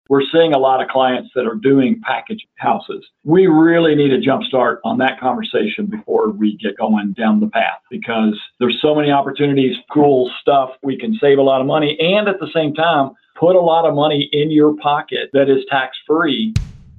We're seeing a lot of clients that are doing package houses. We really need a jump start on that conversation before we get going down the path, because there's so many opportunities, cool stuff. We can save a lot of money and at the same time, put a lot of money in your pocket that is tax-free.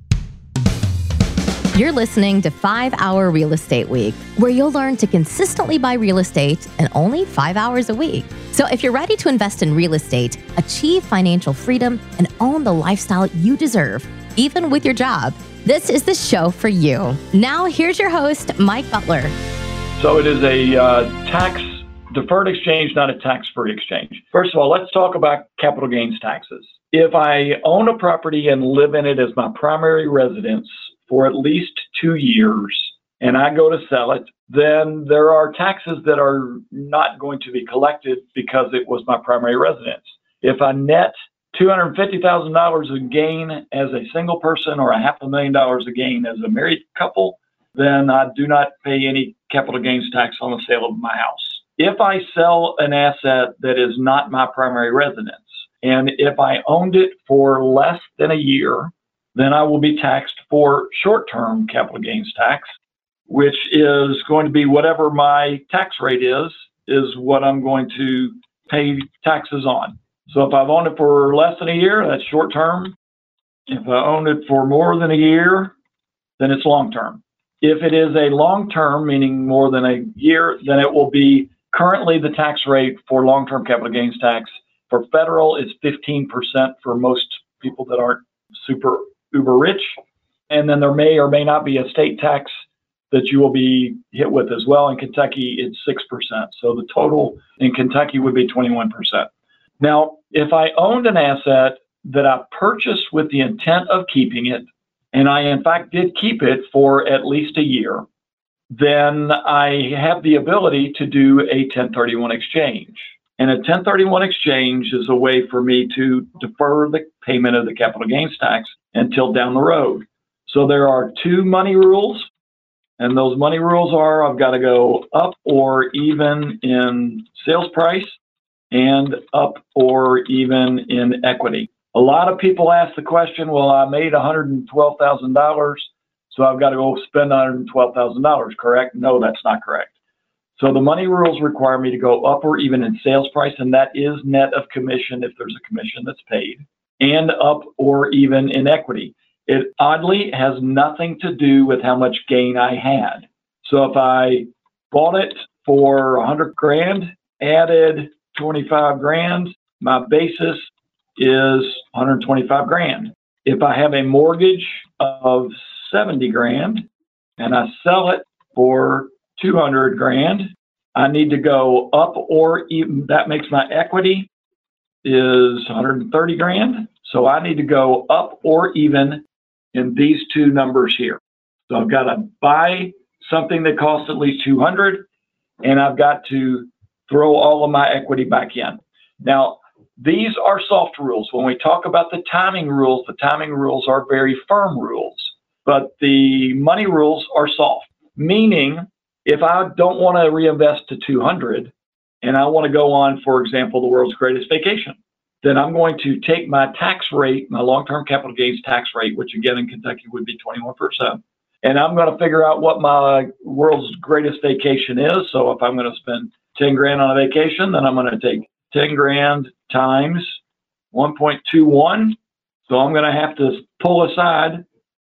You're listening to 5 Hour Real Estate Week, where you'll learn to consistently buy real estate in only 5 hours a week. So if you're ready to invest in real estate, achieve financial freedom, and own the lifestyle you deserve, even with your job, this is the show for you. Now, here's your host, Mike Butler. So it is a tax-deferred exchange, not a tax-free exchange. First of all, let's talk about capital gains taxes. If I own a property and live in it as my primary residence for at least 2 years, and I go to sell it, then there are taxes that are not going to be collected because it was my primary residence. If I net $250,000 in gain as a single person or $500,000 a gain as a married couple, then I do not pay any capital gains tax on the sale of my house. If I sell an asset that is not my primary residence, and if I owned it for less than a year, then I will be taxed for short-term capital gains tax, which is going to be whatever my tax rate is what I'm going to pay taxes on. So if I've owned it for less than a year, that's short-term. If I own it for more than a year, then it's long-term. If it is a long-term, meaning more than a year, then it will be currently the tax rate for long-term capital gains tax. For federal, it's 15% for most people that aren't super uber rich. And then there may or may not be a state tax that you will be hit with as well. In Kentucky, it's 6%. So the total in Kentucky would be 21%. Now, if I owned an asset that I purchased with the intent of keeping it, and I in fact did keep it for at least a year, then I have the ability to do a 1031 exchange. And a 1031 exchange is a way for me to defer the payment of the capital gains tax until down the road. So there are 2 money rules, and those money rules are I've got to go up or even in sales price and up or even in equity. A lot of people ask the question, well, I made $112,000, so I've got to go spend $112,000, correct? No, that's not correct. So the money rules require me to go up or even in sales price, and that is net of commission if there's a commission that's paid, and up or even in equity. It oddly has nothing to do with how much gain I had. So if I bought it for $100,000, added $25,000, my basis is $125,000. If I have a mortgage of $70,000 and I sell it for $200,000, I need to go up or even, that makes my equity is $130,000. So I need to go up or even in these 2 numbers here. So I've got to buy something that costs at least $200,000, and I've got to throw all of my equity back in. Now, these are soft rules. When we talk about the timing rules are very firm rules, but the money rules are soft, meaning if I don't want to reinvest to $200,000 and I want to go on, for example, the world's greatest vacation, then I'm going to take my tax rate, my long-term capital gains tax rate, which again in Kentucky would be 21%, and I'm going to figure out what my world's greatest vacation is. So if I'm going to spend $10,000 on a vacation, then I'm going to take $10,000 times 1.21. So I'm going to have to pull aside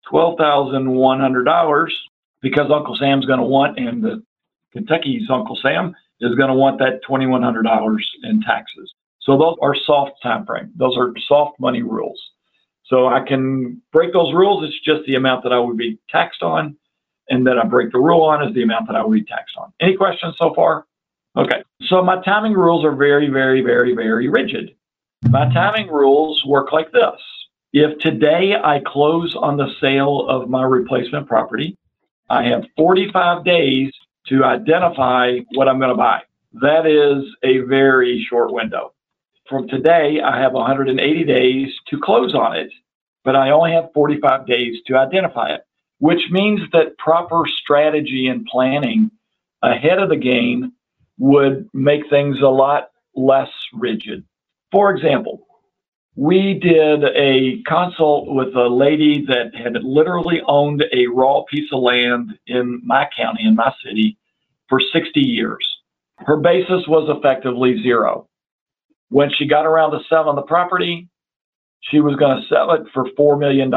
$12,100 because Uncle Sam's going to want, and the Kentucky's Uncle Sam is going to want that $2,100 in taxes. So those are soft time frame. Those are soft money rules. So I can break those rules. It's just the amount that I would be taxed on, and that I break the rule on is the amount that I would be taxed on. Any questions so far? Okay. So my timing rules are very, very, very, very rigid. My timing rules work like this. If today I close on the sale of my replacement property, I have 45 days to identify what I'm going to buy. That is a very short window. From today, I have 180 days to close on it, but I only have 45 days to identify it, which means that proper strategy and planning ahead of the game would make things a lot less rigid. For example, We did a consult with a lady that had literally owned a raw piece of land in my county, in my city, for 60 years. Her basis was effectively zero. When she got around to selling the property, she was going to sell it for $4 million.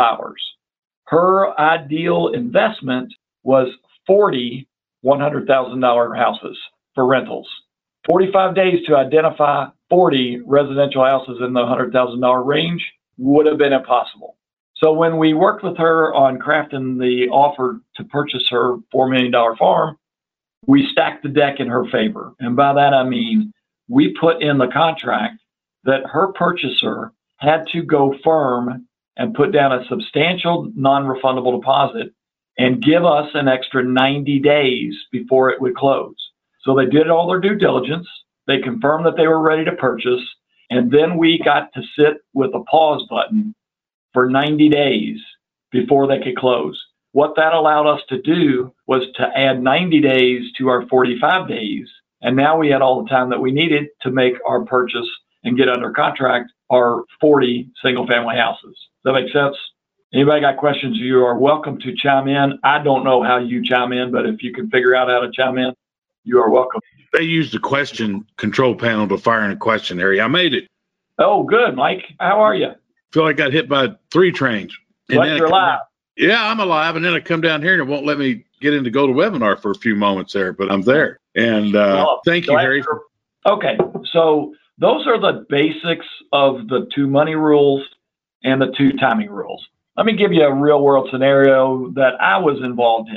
Her ideal investment was 40 $100,000 houses for rentals. 45 days to identify 40 residential houses in the $100,000 range would have been impossible. So when we worked with her on crafting the offer to purchase her $4 million farm, we stacked the deck in her favor. And by that, I mean, we put in the contract that her purchaser had to go firm and put down a substantial non-refundable deposit and give us an extra 90 days before it would close. So they did all their due diligence. They confirmed that they were ready to purchase. And then we got to sit with a pause button for 90 days before they could close. What that allowed us to do was to add 90 days to our 45 days. And now we had all the time that we needed to make our purchase and get under contract our 40 single family houses. Does that make sense? Anybody got questions? You are welcome to chime in. I don't know how you chime in, but if you can figure out how to chime in, you are welcome. They used the question control panel to fire in a question, Harry. I made it. Oh, good, Mike. How are you? Feel like I got hit by 3 trains. But you're alive. Yeah, I'm alive. And then I come down here and it won't let me get in to go to webinar for a few moments there, but I'm there. And thank you, Harry. Okay, so those are the basics of the 2 money rules and the 2 timing rules. Let me give you a real world scenario that I was involved in.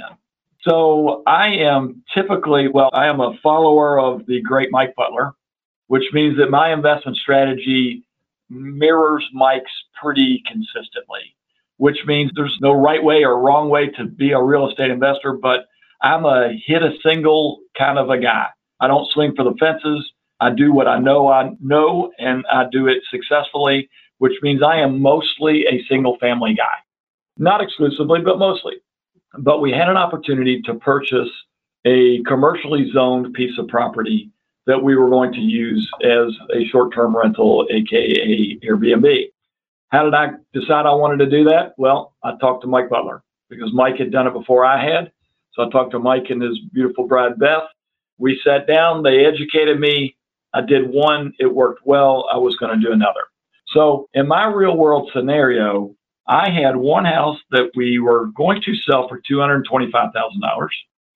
So I am I am a follower of the great Mike Butler, which means that my investment strategy mirrors Mike's pretty consistently, which means there's no right way or wrong way to be a real estate investor, but I'm a hit a single kind of a guy. I don't swing for the fences. I do what I know, and I do it successfully, which means I am mostly a single family guy. Not exclusively, but mostly. But we had an opportunity to purchase a commercially zoned piece of property that we were going to use as a short-term rental, aka Airbnb. How did I decide I wanted to do that? Well, I talked to Mike Butler because Mike had done it before I had. So I talked to Mike and his beautiful bride, Beth. We sat down, they educated me. I did one, it worked well. I was going to do another. So in my real world scenario, I had one house that we were going to sell for $225,000.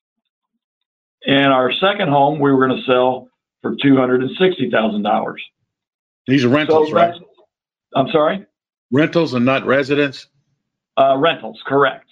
And our second home, we were going to sell for $260,000. These are rentals, right? I'm sorry? Rentals and not residents? Rentals, correct.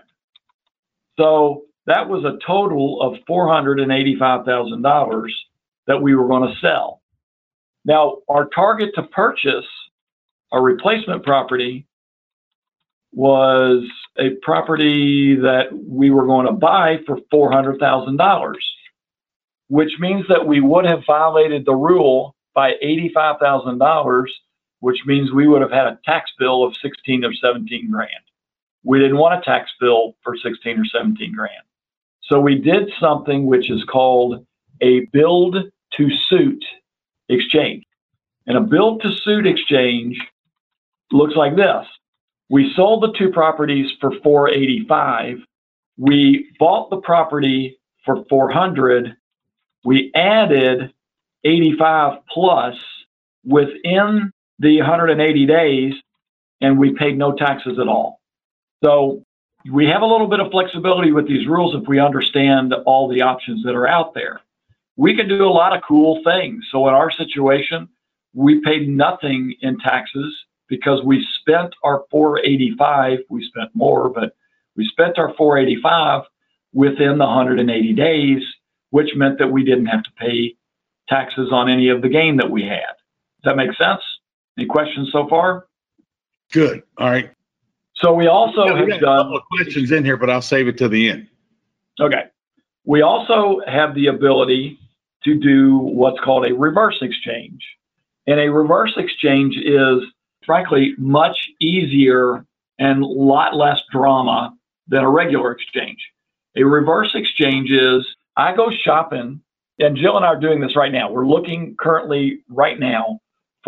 So that was a total of $485,000 that we were going to sell. Now, our target to purchase a replacement property was a property that we were going to buy for $400,000, which means that we would have violated the rule by $85,000, which means we would have had a tax bill of 16 or 17 grand. We didn't want a tax bill for 16 or 17 grand. So we did something which is called a build to suit exchange. And a build to suit exchange looks like this. We sold the 2 properties for $485. We bought the property for $400. We added 85 plus within the 180 days, and we paid no taxes at all. So we have a little bit of flexibility with these rules if we understand all the options that are out there. We can do a lot of cool things. So in our situation, we paid nothing in taxes because we spent our $485. We spent more, but we spent our $485 within the 180 days, which meant that we didn't have to pay taxes on any of the gain that we had. Does that make sense? Any questions so far? Good. All right. So we also have done a couple of questions in here, but I'll save it to the end. Okay. We also have the ability to do what's called a reverse exchange. And a reverse exchange is, frankly, much easier and a lot less drama than a regular exchange. A reverse exchange is, I go shopping, and Jill and I are doing this right now. We're looking currently right now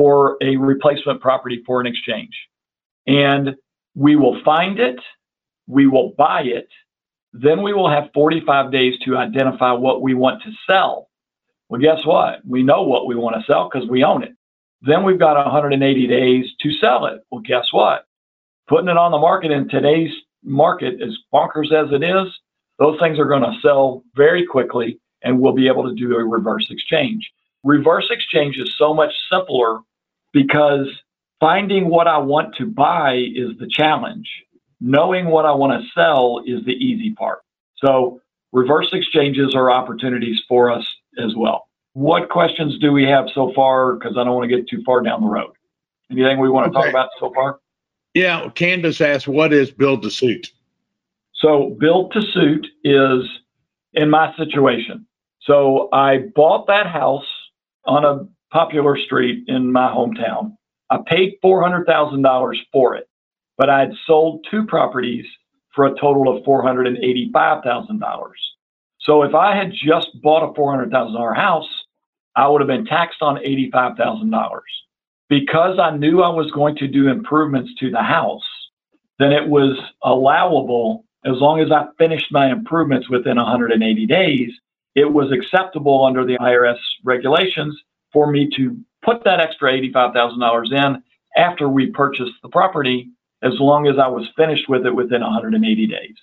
for a replacement property for an exchange. And we will find it, we will buy it, then we will have 45 days to identify what we want to sell. Well, guess what? We know what we want to sell because we own it. Then we've got 180 days to sell it. Well, guess what? Putting it on the market in today's market, as bonkers as it is, those things are going to sell very quickly, and we'll be able to do a reverse exchange. Reverse exchange is so much simpler because finding what I want to buy is the challenge. Knowing what I want to sell is the easy part. So reverse exchanges are opportunities for us as well. What questions do we have so far? Because I don't want to get too far down the road. Anything we want to talk about so far? Yeah, Candace asked, what is build to suit? So build to suit is in my situation. So I bought that house on a popular street in my hometown. I paid $400,000 for it, but I had sold 2 properties for a total of $485,000. So if I had just bought a $400,000 house, I would have been taxed on $85,000. Because I knew I was going to do improvements to the house, then it was allowable as long as I finished my improvements within 180 days. It was acceptable under the IRS regulations for me to put that extra $85,000 in after we purchased the property, as long as I was finished with it within 180 days.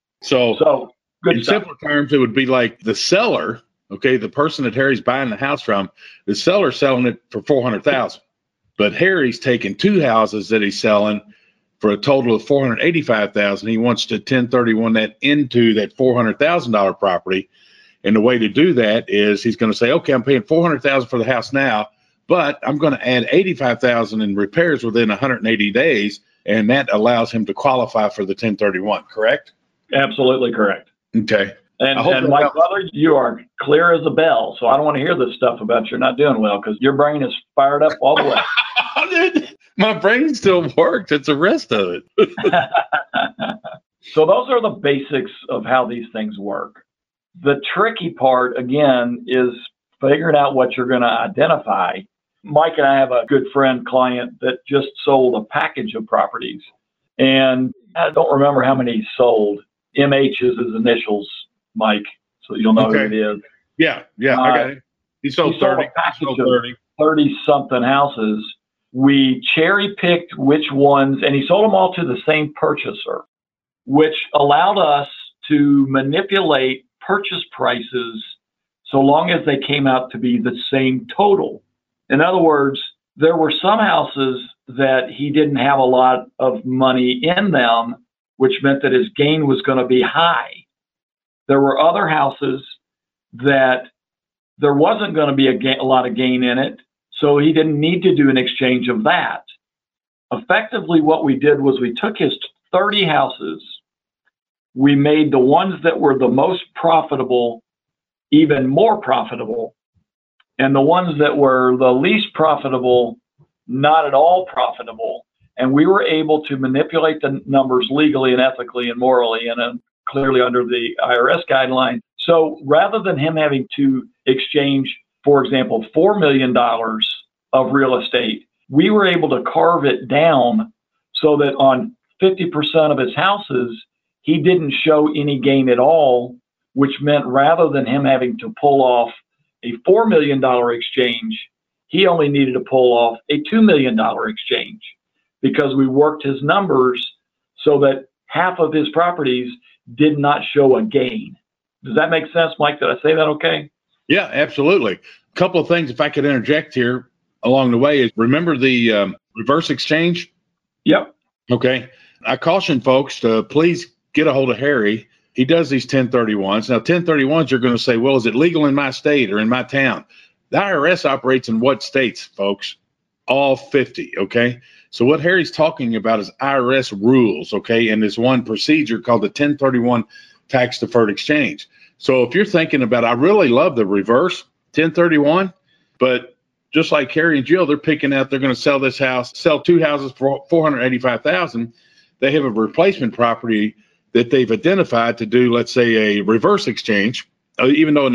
So good in stuff. simple terms, it would be like the seller, okay, the person that Harry's buying the house from, the seller's selling it for $400,000, but Harry's taking 2 houses that he's selling for a total of $485,000. He wants to 1031 that into that $400,000 property. And the way to do that is he's going to say, okay, I'm paying $400,000 for the house now, but I'm going to add $85,000 in repairs within 180 days. And that allows him to qualify for the 1031, correct? Absolutely correct. Okay. And Mike Butler, you are clear as a bell. So I don't want to hear this stuff about you're not doing well, because your brain is fired up all the way. My brain still works. It's the rest of it. So those are the basics of how these things work. The tricky part, again, is figuring out what you're going to identify. Mike and I have a good friend client that just sold a package of properties. And I don't remember how many he sold. MH is his initials, Mike, so you'll know who it is. Yeah, I got it. He sold 30. A package of 30-something houses. We cherry-picked which ones, and he sold them all to the same purchaser, which allowed us to manipulate purchase prices so long as they came out to be the same total. In other words, there were some houses that he didn't have a lot of money in them, which meant that his gain was going to be high. There were other houses that there wasn't going to be a lot of gain in it, so he didn't need to do an exchange of that. Effectively, what we did was we took his 30 houses, we made the ones that were the most profitable even more profitable, and the ones that were the least profitable not at all profitable. And we were able to manipulate the numbers legally and ethically and morally and clearly under the IRS guideline. So rather than him having to exchange, for example, $4 million of real estate, we were able to carve it down so that on 50% of his houses, he didn't show any gain at all, which meant rather than him having to pull off a $4 million exchange, he only needed to pull off a $2 million exchange, because we worked his numbers so that half of his properties did not show a gain. Does that make sense, Mike? Did I say that okay? Yeah, absolutely. A couple of things, if I could interject here along the way, is remember the reverse exchange? Yep. Okay. I caution folks to please get a hold of Harry. He does these 1031s. Now, 1031s, you're going to say, well, is it legal in my state or in my town? The IRS operates in what states, folks? All 50, okay? So what Harry's talking about is IRS rules, okay? And there's one procedure called the 1031 tax deferred exchange. So if you're thinking about, I really love the reverse 1031, but just like Harry and Jill, they're picking out, they're going to sell this house, sell 2 houses for $485,000. They have a replacement property that they've identified to do, let's say, a reverse exchange, even though in this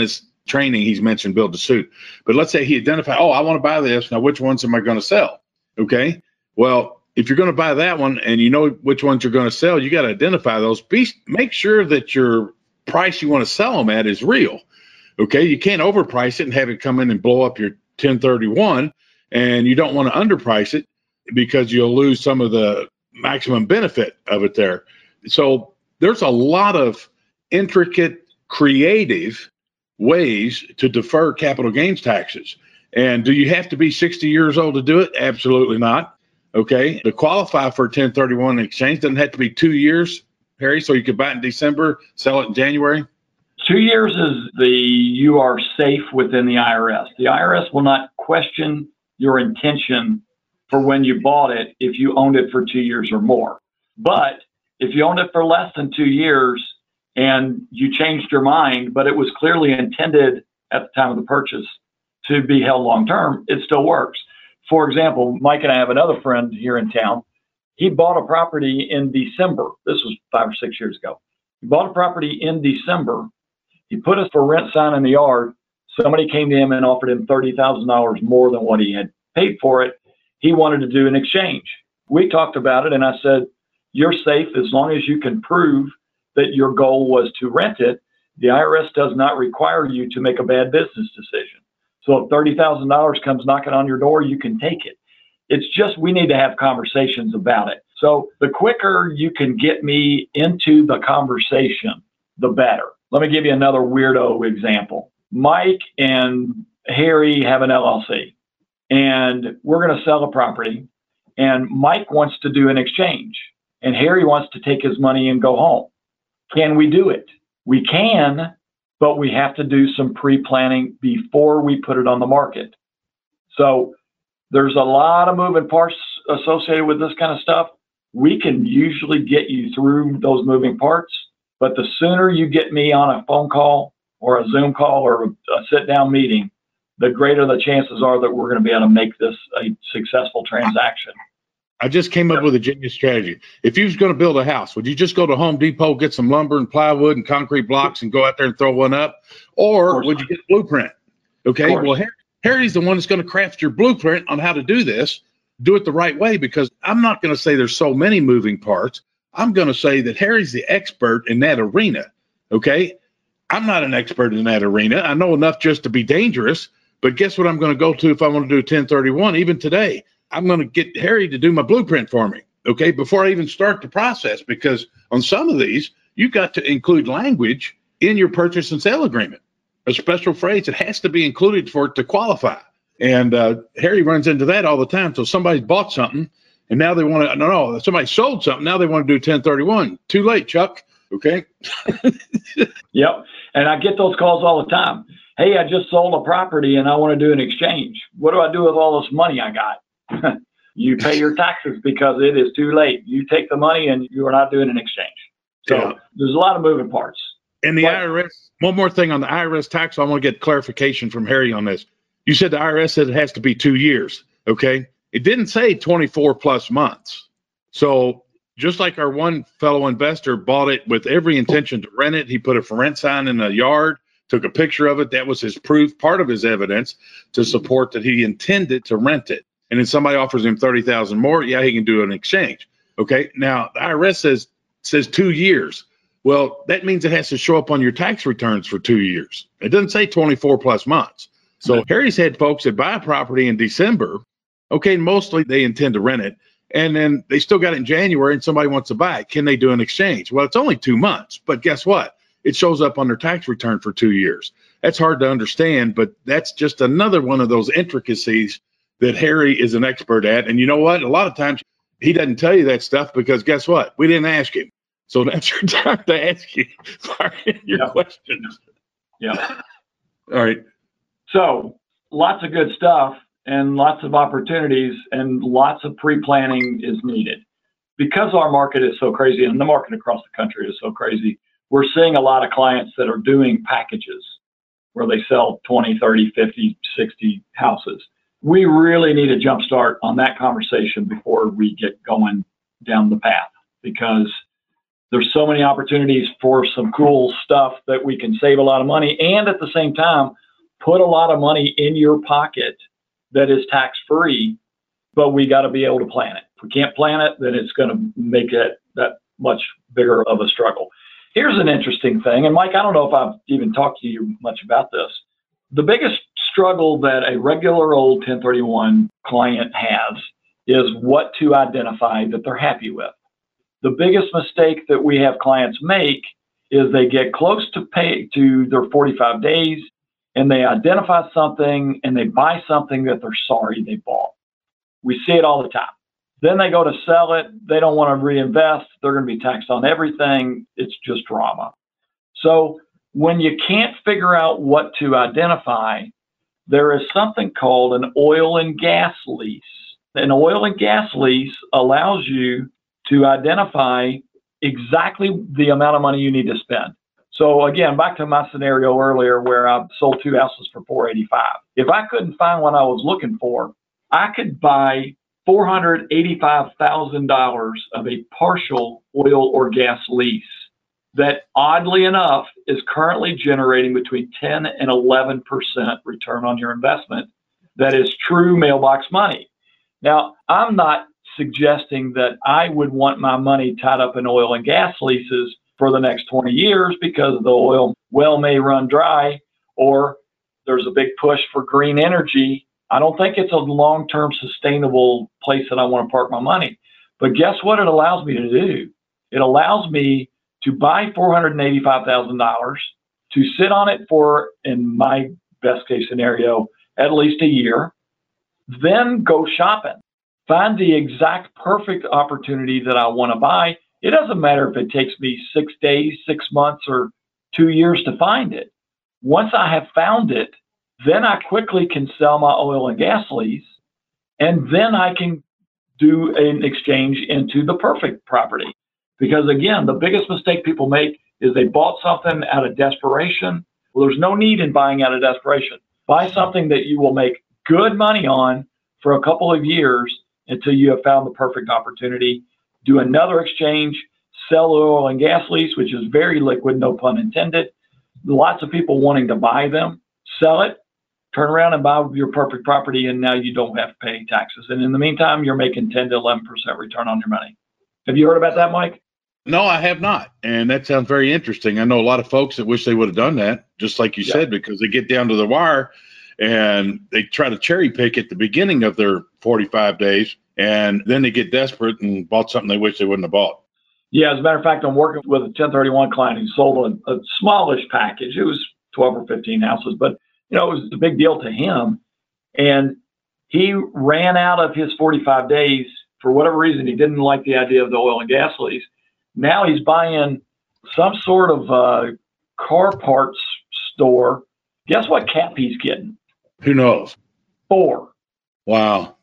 training, he's mentioned build to suit. But let's say he identified, oh, I want to buy this. Now, which ones am I going to sell? Okay. Well, if you're going to buy that one and you know which ones you're going to sell, you got to identify those. Make sure that your price you want to sell them at is real. Okay. You can't overprice it and have it come in and blow up your 1031, and you don't want to underprice it because you'll lose some of the maximum benefit of it there. So there's a lot of intricate, creative ways to defer capital gains taxes. And do you have to be 60 years old to do it? Absolutely not. Okay. To qualify for 1031 exchange, doesn't have to be 2 years, Harry, so you could buy it in December, sell it in January. 2 years is you are safe within the IRS. The IRS will not question your intention for when you bought it if you owned it for 2 years or more. But if you owned it for less than 2 years and you changed your mind, but it was clearly intended at the time of the purchase to be held long-term, it still works. For example, Mike and I have another friend here in town. He bought a property in December. This was 5 or 6 years ago. He bought a property in December. He put a for rent sign in the yard. Somebody came to him and offered him $30,000 more than what he had paid for it. He wanted to do an exchange. We talked about it, and I said, you're safe as long as you can prove that your goal was to rent it. The IRS does not require you to make a bad business decision. So if $30,000 comes knocking on your door, you can take it. It's just we need to have conversations about it. So the quicker you can get me into the conversation, the better. Let me give you another weirdo example. Mike and Harry have an LLC, and we're going to sell a property, and Mike wants to do an exchange, and Harry wants to take his money and go home. Can we do it? We can, but we have to do some pre-planning before we put it on the market. So there's a lot of moving parts associated with this kind of stuff. We can usually get you through those moving parts, but the sooner you get me on a phone call or a Zoom call or a sit-down meeting, the greater the chances are that we're going to be able to make this a successful transaction. I just came up with a genius strategy. If you was going to build a house, would you just go to Home Depot, get some lumber and plywood and concrete blocks and go out there and throw one up? Or would you get a blueprint? Okay, well, Harry's the one that's going to craft your blueprint on how to do this. Do it the right way, because I'm not going to say there's so many moving parts. I'm going to say that Harry's the expert in that arena. Okay, I'm not an expert in that arena. I know enough just to be dangerous, but guess what I'm going to go to if I want to do 1031 even today? I'm going to get Harry to do my blueprint for me, okay, before I even start the process, because on some of these, you've got to include language in your purchase and sale agreement, a special phrase that has to be included for it to qualify. And Harry runs into that all the time. So somebody's bought something, and now they want to, no, somebody sold something, now they want to do 1031. Too late, Chuck, okay? Yep, and I get those calls all the time. Hey, I just sold a property, and I want to do an exchange. What do I do with all this money I got? You pay your taxes because it is too late. You take the money and you are not doing an exchange. So there's a lot of moving parts. And the IRS, one more thing on the IRS tax, I want to get clarification from Harry on this. You said the IRS said it has to be 2 years, okay? It didn't say 24 plus months. So just like our one fellow investor bought it with every intention to rent it, he put a for rent sign in the yard, took a picture of it. That was his proof, part of his evidence to support that he intended to rent it. And then somebody offers him 30,000 more, yeah, he can do an exchange. Okay, now the IRS says 2 years. Well, that means it has to show up on your tax returns for 2 years. It doesn't say 24 plus months. So Harry's had folks that buy a property in December. Okay, mostly they intend to rent it, and then they still got it in January and somebody wants to buy it. Can they do an exchange? Well, it's only 2 months, but guess what? It shows up on their tax return for 2 years. That's hard to understand, but that's just another one of those intricacies that Harry is an expert at. And you know what? A lot of times he doesn't tell you that stuff because guess what? We didn't ask him. So that's your time to ask you your questions. Yeah. All right. So lots of good stuff and lots of opportunities and lots of pre-planning is needed. Because our market is so crazy and the market across the country is so crazy, we're seeing a lot of clients that are doing packages where they sell 20, 30, 50, 60 houses. We really need a jump start on that conversation before we get going down the path, because There's so many opportunities for some cool stuff that we can save a lot of money and at the same time put a lot of money in your pocket that is tax-free, but we got to be able to plan it. If we can't plan it, then it's going to make it that much bigger of a struggle. Here's an interesting thing, and Mike, I don't know if I've even talked to you much about this. The biggest struggle that a regular old 1031 client has is what to identify that they're happy with. The biggest mistake that we have clients make is they get close to their 45 days and they identify something and they buy something that they're sorry they bought. We see it all the time. Then they go to sell it. They don't want to reinvest. They're going to be taxed on everything. It's just drama. So when you can't figure out what to identify, there is something called an oil and gas lease. An oil and gas lease allows you to identify exactly the amount of money you need to spend. So again, back to my scenario earlier where I sold 2 houses for $485,000. If I couldn't find what I was looking for, I could buy $485,000 of a partial oil or gas lease that, oddly enough, is currently generating between 10 and 11% return on your investment. That is true mailbox money. Now, I'm not suggesting that I would want my money tied up in oil and gas leases for the next 20 years because the oil well may run dry or there's a big push for green energy. I don't think it's a long-term sustainable place that I want to park my money. But guess what it allows me to do? It allows me to buy $485,000, to sit on it for, in my best case scenario, at least a year, then go shopping. Find the exact perfect opportunity that I want to buy. It doesn't matter if it takes me 6 days, 6 months, or 2 years to find it. Once I have found it, then I quickly can sell my oil and gas lease, and then I can do an exchange into the perfect property. Because again, the biggest mistake people make is they bought something out of desperation. Well, there's no need in buying out of desperation. Buy something that you will make good money on for a couple of years until you have found the perfect opportunity. Do another exchange, sell the oil and gas lease, which is very liquid, no pun intended. Lots of people wanting to buy them, sell it, turn around and buy your perfect property, and now you don't have to pay taxes. And in the meantime, you're making 10 to 11% return on your money. Have you heard about that, Mike? No, I have not. And that sounds very interesting. I know a lot of folks that wish they would have done that, just like you said, because they get down to the wire and they try to cherry pick at the beginning of their 45 days, and then they get desperate and bought something they wish they wouldn't have bought. Yeah, as a matter of fact, I'm working with a 1031 client who sold a smallish package. It was 12 or 15 houses, but it was a big deal to him. And he ran out of his 45 days. For whatever reason, he didn't like the idea of the oil and gas lease. Now he's buying some sort of car parts store. Guess what cap he's getting? Who knows? 4. Wow.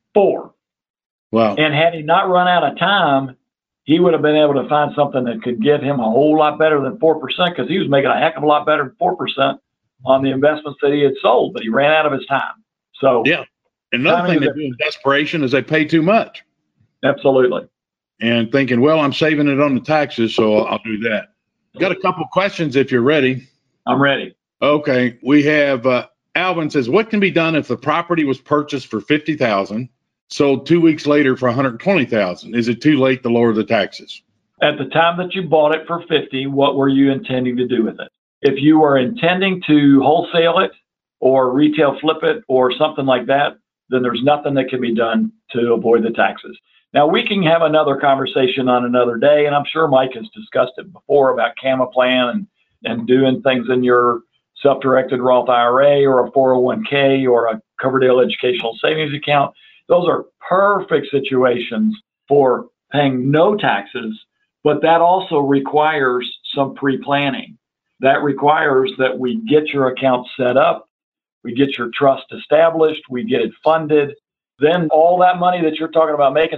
4. Wow. And had he not run out of time, he would have been able to find something that could give him a whole lot better than 4% because he was making a heck of a lot better than 4% on the investments that he had sold, but he ran out of his time. So yeah. Another thing they do in desperation is they pay too much. Absolutely. And thinking, well, I'm saving it on the taxes, so I'll do that. Got a couple questions if you're ready. I'm ready. Okay. We have Alvin says, what can be done if the property was purchased for $50,000, sold 2 weeks later for $120,000? Is it too late to lower the taxes? At the time that you bought it for $50,000, what were you intending to do with it? If you were intending to wholesale it or retail flip it or something like that, then there's nothing that can be done to avoid the taxes. Now, we can have another conversation on another day, and I'm sure Mike has discussed it before about CamaPlan and doing things in your self-directed Roth IRA or a 401k or a Coverdale Educational Savings Account. Those are perfect situations for paying no taxes, but that also requires some pre-planning. That requires that we get your account set up, we get your trust established, we get it funded. Then all that money that you're talking about making,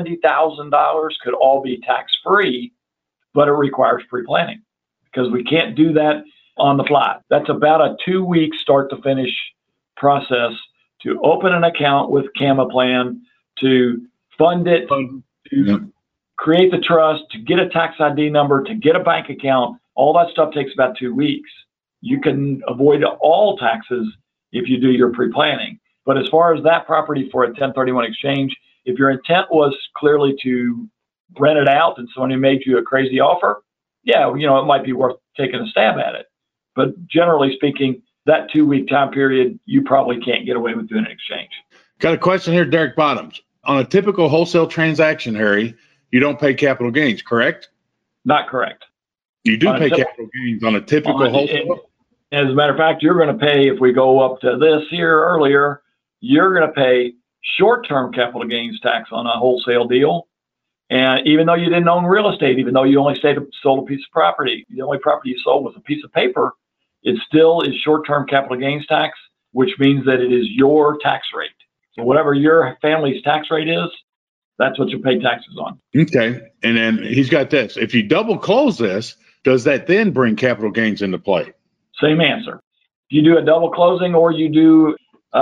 $70,000, could all be tax-free, but it requires pre-planning because we can't do that on the fly. That's about a 2-week start-to-finish process to open an account with CamaPlan, to fund it, to create the trust, to get a tax ID number, to get a bank account, all that stuff takes about 2 weeks. You can avoid all taxes if you do your pre-planning. But as far as that property for a 1031 exchange, if your intent was clearly to rent it out and somebody made you a crazy offer, yeah, it might be worth taking a stab at it. But generally speaking, that 2-week time period, you probably can't get away with doing an exchange. Got a question here, Derek Bottoms. On a typical wholesale transaction, Harry, you don't pay capital gains, correct? Not correct. You do pay capital gains on a typical wholesale? As a matter of fact, you're going to pay, if we go up to this here earlier, you're going to pay short-term capital gains tax on a wholesale deal. And even though you didn't own real estate, even though you only sold a piece of property, the only property you sold was a piece of paper, it still is short-term capital gains tax, which means that it is your tax rate. So whatever your family's tax rate is, that's what you pay taxes on. Okay. And then he's got this. If you double close this, does that then bring capital gains into play? Same answer. If you do a double closing or you do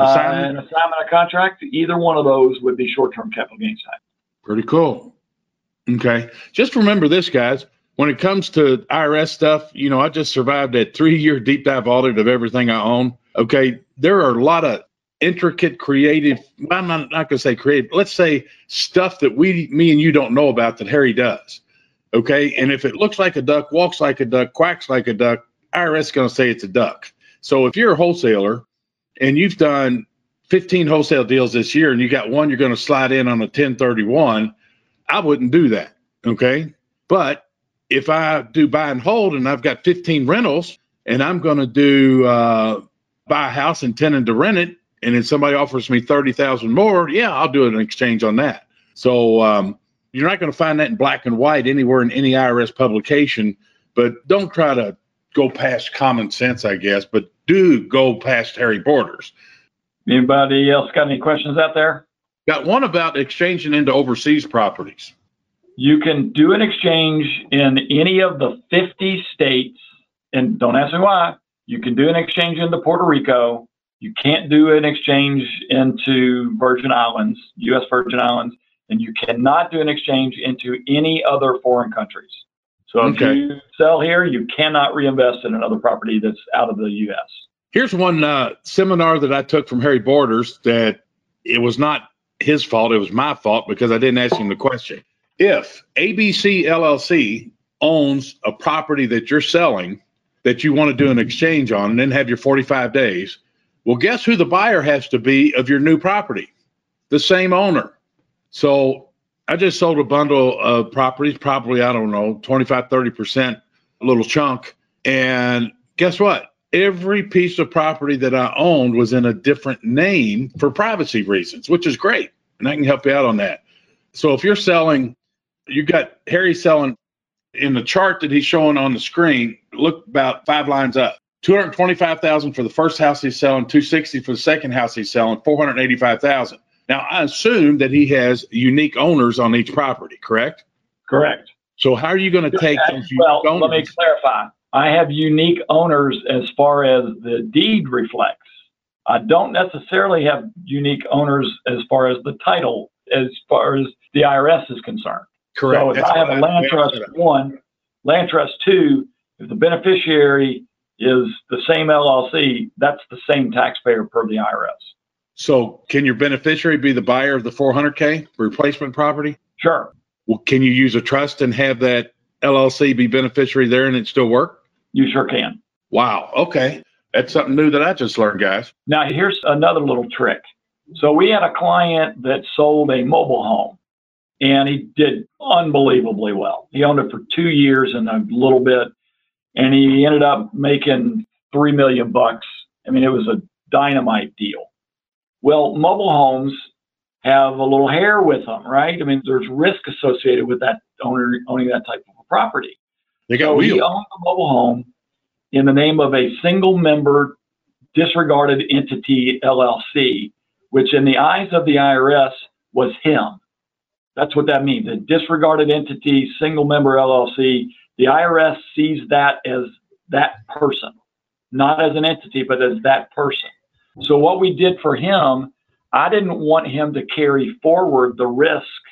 an assignment of contract, either one of those would be short-term capital gains tax. Pretty cool. Okay. Just remember this, guys. When it comes to IRS stuff, I just survived a 3-year deep dive audit of everything I own. Okay. There are a lot of intricate, creative, I'm not going to say creative, let's say stuff that me and you don't know about that Harry does. Okay. And if it looks like a duck, walks like a duck, quacks like a duck, IRS is going to say it's a duck. So if you're a wholesaler and you've done 15 wholesale deals this year and you got one you're going to slide in on a 1031, I wouldn't do that. Okay. But if I do buy and hold and I've got 15 rentals and I'm going to do buy a house intending to rent it, and then somebody offers me 30,000 more, yeah, I'll do an exchange on that. So you're not going to find that in black and white anywhere in any IRS publication, but don't try to go past common sense, I guess, but do go past hairy borders. Anybody else got any questions out there? Got one about exchanging into overseas properties. You can do an exchange in any of the 50 states, and don't ask me why. You can do an exchange into Puerto Rico. You can't do an exchange into Virgin Islands, U.S. Virgin Islands, and you cannot do an exchange into any other foreign countries. So if you sell here, you cannot reinvest in another property that's out of the U.S. Here's one seminar that I took from Harry Borders that it was not his fault. It was my fault because I didn't ask him the question. If ABC LLC owns a property that you're selling that you want to do an exchange on and then have your 45 days, well, guess who the buyer has to be of your new property? The same owner. So I just sold a bundle of properties, probably, I don't know, 25, 30%, a little chunk. And guess what? Every piece of property that I owned was in a different name for privacy reasons, which is great. And I can help you out on that. So if you're selling, you got Harry selling in the chart that he's showing on the screen, look about 5 lines up. $225,000 for the first house he's selling, $260,000 for the second house he's selling, $485,000. Now, I assume that he has unique owners on each property, correct? Correct. So how are you going to take those unique owners? Let me clarify. I have unique owners as far as the deed reflects. I don't necessarily have unique owners as far as the title, as far as the IRS is concerned. Correct. So if I have a land trust 1, land trust 2, if the beneficiary is the same LLC, that's the same taxpayer per the IRS. So can your beneficiary be the buyer of the $400K replacement property? Sure. Well, can you use a trust and have that LLC be beneficiary there and it still work? You sure can. Wow. Okay. That's something new that I just learned, guys. Now, here's another little trick. So we had a client that sold a mobile home, and he did unbelievably well. He owned it for 2 years and a little bit, and he ended up making $3 million. I mean, it was a dynamite deal. Well, mobile homes have a little hair with them, right? I mean, there's risk associated with that owner owning that type of a property. They got so wheels. He owned the mobile home in the name of a single member disregarded entity LLC, which in the eyes of the IRS was him. That's what that means. A disregarded entity, single member LLC. The IRS sees that as that person, not as an entity, but as that person. So what we did for him, I didn't want him to carry forward the risk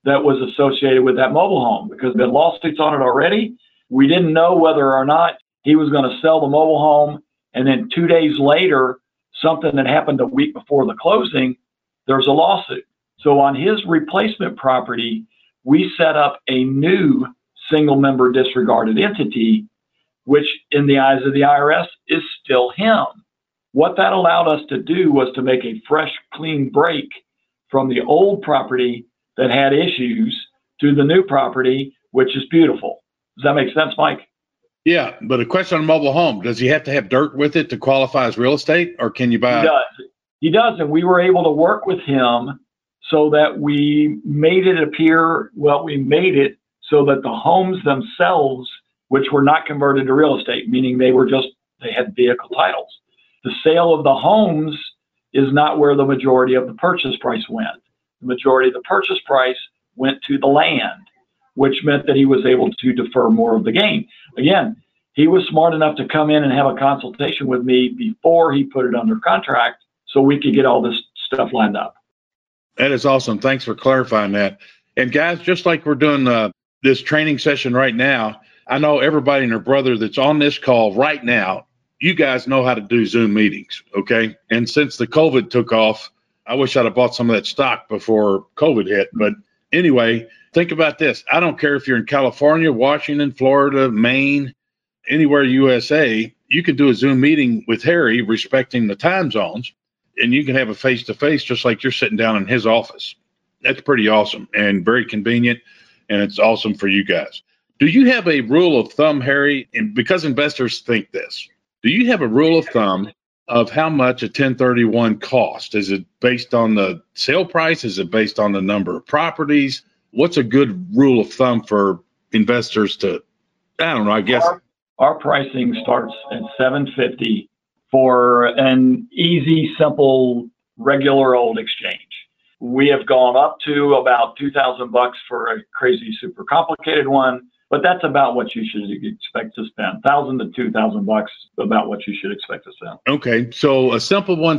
that was associated with that mobile home because there had been lawsuits on it already. We didn't know whether or not he was going to sell the mobile home. And then 2 days later, something that happened a week before the closing, there's a lawsuit. So on his replacement property, we set up a new single member disregarded entity, which in the eyes of the IRS is still him. What that allowed us to do was to make a fresh, clean break from the old property that had issues to the new property, which is beautiful. Does that make sense, Mike? Yeah, but a question on mobile home, does he have to have dirt with it to qualify as real estate, or can you buy it? He does, and we were able to work with him so that we made it appear, we made it so that the homes themselves, which were not converted to real estate, meaning they had vehicle titles. The sale of the homes is not where the majority of the purchase price went. The majority of the purchase price went to the land, which meant that he was able to defer more of the gain. Again, he was smart enough to come in and have a consultation with me before he put it under contract so we could get all this stuff lined up. That is awesome. Thanks for clarifying that. And guys, just like we're doing this training session right now, I know everybody and their brother that's on this call right now, you guys know how to do Zoom meetings, okay? And since the COVID took off, I wish I'd have bought some of that stock before COVID hit. But anyway, think about this. I don't care if you're in California, Washington, Florida, Maine, anywhere USA, you can do a Zoom meeting with Harry respecting the time zones, and you can have a face-to-face just like you're sitting down in his office. That's pretty awesome and very convenient, and it's awesome for you guys. Do you have a rule of thumb, Harry? And because investors think this, do you have a rule of thumb of how much a 1031 costs? Is it based on the sale price? Is it based on the number of properties? What's a good rule of thumb for investors to, I don't know, I guess. Our pricing starts at $750 for an easy, simple, regular old exchange. We have gone up to about $2,000 for a crazy, super complicated one, but that's about what you should expect to spend. $1,000 to $2,000, about what you should expect to spend. Okay, so a simple one,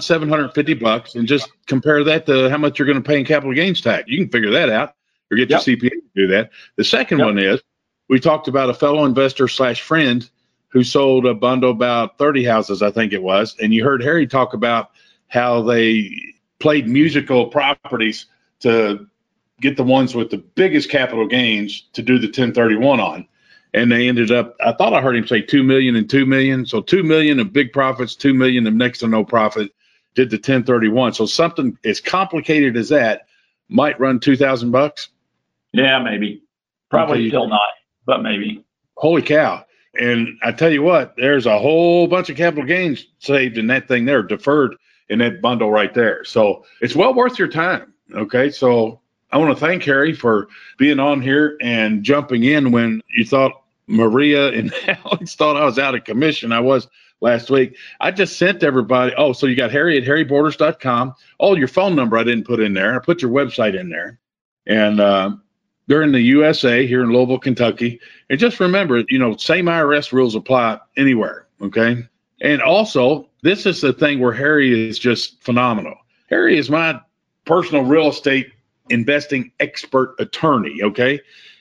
$750, and just compare that to how much you're going to pay in capital gains tax. You can figure that out, or get your CPA to do that. The second one is, we talked about a fellow investor / friend who sold a bundle about 30 houses, I think it was, and you heard Harry talk about how they played musical properties to get the ones with the biggest capital gains to do the 1031 on. And they ended up, I thought I heard him say 2 million and 2 million. So 2 million of big profits, 2 million of next to no profit, did the 1031. So something as complicated as that might run $2,000. Yeah, maybe. Probably still not, but maybe. Holy cow. And I tell you what, there's a whole bunch of capital gains saved in that thing there, deferred in that bundle right there. So it's well worth your time. Okay. So I want to thank Harry for being on here and jumping in when you thought Maria and Alex thought I was out of commission. I was last week. I just sent everybody. Oh, so you got Harry at harryborders.com. Oh, your phone number I didn't put in there. I put your website in there. And they're in the USA here in Louisville, Kentucky. And just remember, same IRS rules apply anywhere. Okay. And also, this is the thing where Harry is just phenomenal. Harry is my personal real estate investing expert attorney. Okay.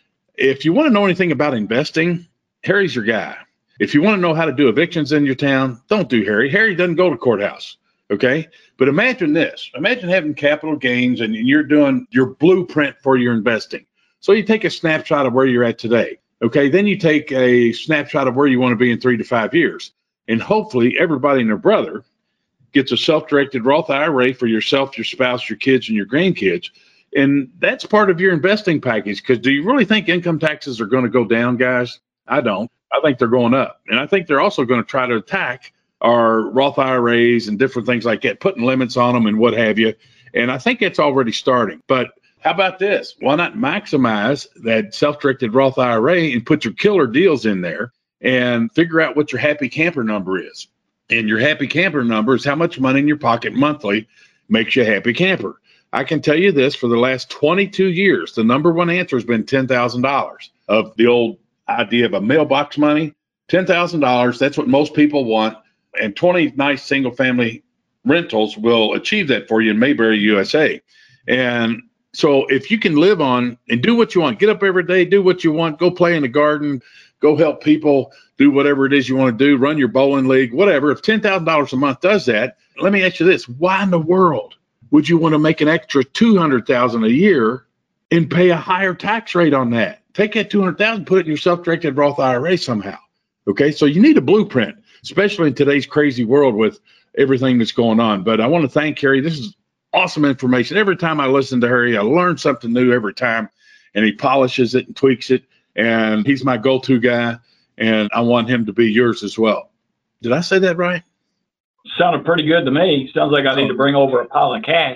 If you want to know anything about investing, Harry's your guy. If you want to know how to do evictions in your town, don't do Harry. Harry doesn't go to courthouse. Okay. But imagine this. Imagine having capital gains and you're doing your blueprint for your investing. So you take a snapshot of where you're at today. Okay. Then you take a snapshot of where you want to be in 3 to 5 years. And hopefully everybody and their brother gets a self-directed Roth IRA for yourself, your spouse, your kids, and your grandkids. And that's part of your investing package. Because do you really think income taxes are going to go down, guys? I don't. I think they're going up. And I think they're also going to try to attack our Roth IRAs and different things like that, putting limits on them and what have you. And I think it's already starting. But how about this? Why not maximize that self-directed Roth IRA and put your killer deals in there and figure out what your happy camper number is? And your happy camper number is how much money in your pocket monthly makes you a happy camper. I can tell you this, for the last 22 years, the number one answer has been $10,000 of the old idea of a mailbox money. $10,000, that's what most people want. And 20 nice single family rentals will achieve that for you in Mayberry, USA. And So if you can live on and do what you want, get up every day, do what you want, go play in the garden, go help people, do whatever it is you want to do, run your bowling league, whatever. If $10,000 a month does that, let me ask you this. Why in the world would you want to make an extra $200,000 a year and pay a higher tax rate on that? Take that $200,000, put it in your self-directed Roth IRA somehow. Okay, so you need a blueprint, especially in today's crazy world with everything that's going on. But I want to thank Harry. This is awesome information. Every time I listen to Harry, I learn something new every time, and he polishes it and tweaks it. And he's my go-to guy, and I want him to be yours as well. Did I say that right? Sounded pretty good to me. Sounds like I need to bring over a pile of cash.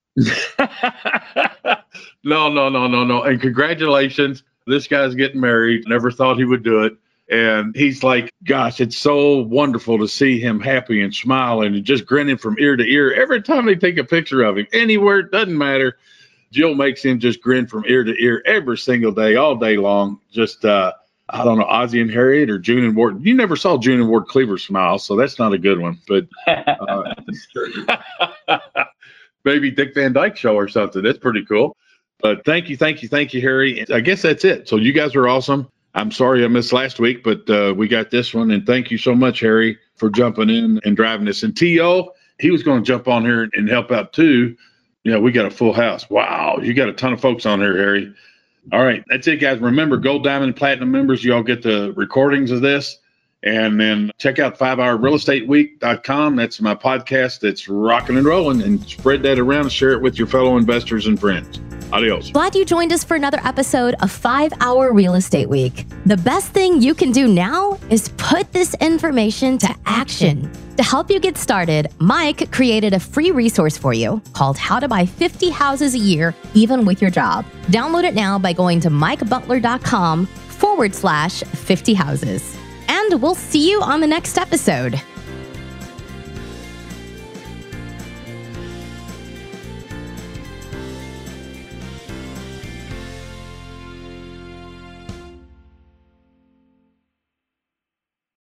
No. And congratulations. This guy's getting married. Never thought he would do it. And he's like, gosh, it's so wonderful to see him happy and smiling and just grinning from ear to ear. Every time they take a picture of him, anywhere, it doesn't matter. Jill makes him just grin from ear to ear every single day, all day long. Just, I don't know, Ozzie and Harriet or June and Ward. You never saw June and Ward Cleaver smile, so that's not a good one. But maybe Dick Van Dyke Show or something. That's pretty cool. But thank you, Harry. I guess that's it. So you guys are awesome. I'm sorry I missed last week, but we got this one. And thank you so much, Harry, for jumping in and driving this. And T.O., he was going to jump on here and help out too. Yeah, we got a full house. Wow, you got a ton of folks on here, Harry. All right, that's it, guys. Remember, Gold, Diamond, and Platinum members, you all get the recordings of this. And then check out 5hourrealestateweek.com. That's my podcast that's rocking and rolling. And spread that around and share it with your fellow investors and friends. Adios. Glad you joined us for another episode of 5 Hour Real Estate Week. The best thing you can do now is put this information to action. To help you get started, Mike created a free resource for you called How to Buy 50 Houses a Year, Even with Your Job. Download it now by going to mikebutler.com/50 houses. And we'll see you on the next episode.